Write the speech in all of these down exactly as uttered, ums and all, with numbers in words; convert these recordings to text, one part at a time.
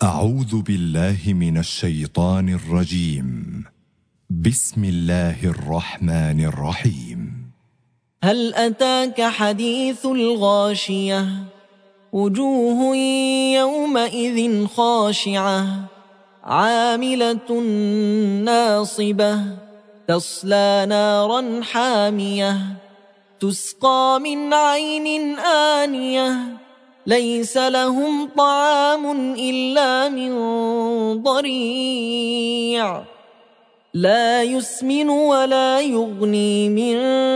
أعوذ بالله من الشيطان الرجيم. بسم الله الرحمن الرحيم. هل أتاك حديث الغاشية؟ وجوه يومئذ خاشعة عاملة ناصبة تصلى نارا حامية تسقى من عين آنية ليس لهم طعام إلا من ضريع لا يسمن ولا يغني من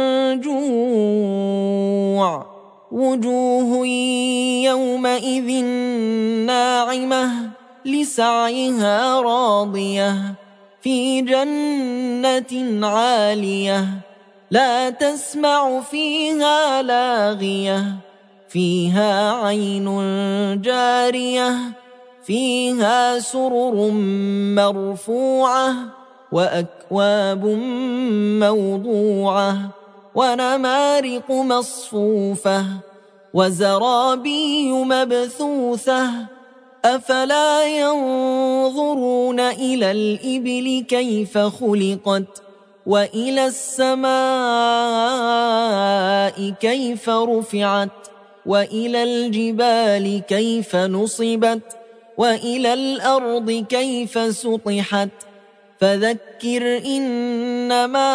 جوع وجوه يومئذ ناعمة لسعيها راضية في جنة عالية لا تسمع فيها لاغية فيها عين جارية فيها سرر مرفوعة وأكواب موضوعة ونمارق مصفوفة وزرابي مبثوثة أفلا ينظرون إلى الإبل كيف خلقت وإلى السماء كيف رفعت وإلى الجبال كيف نصبت وإلى الأرض كيف سطحت فذكر إنما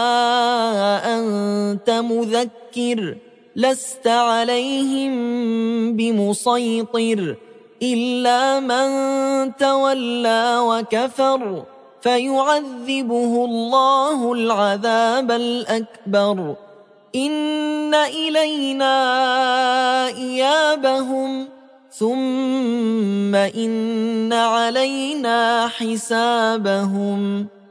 أنت مذكر لست عليهم بمسيطر إلا من تولى وكفر فيعذبه الله العذاب الأكبر إن إلينا إيابهم ثم إن علينا حسابهم.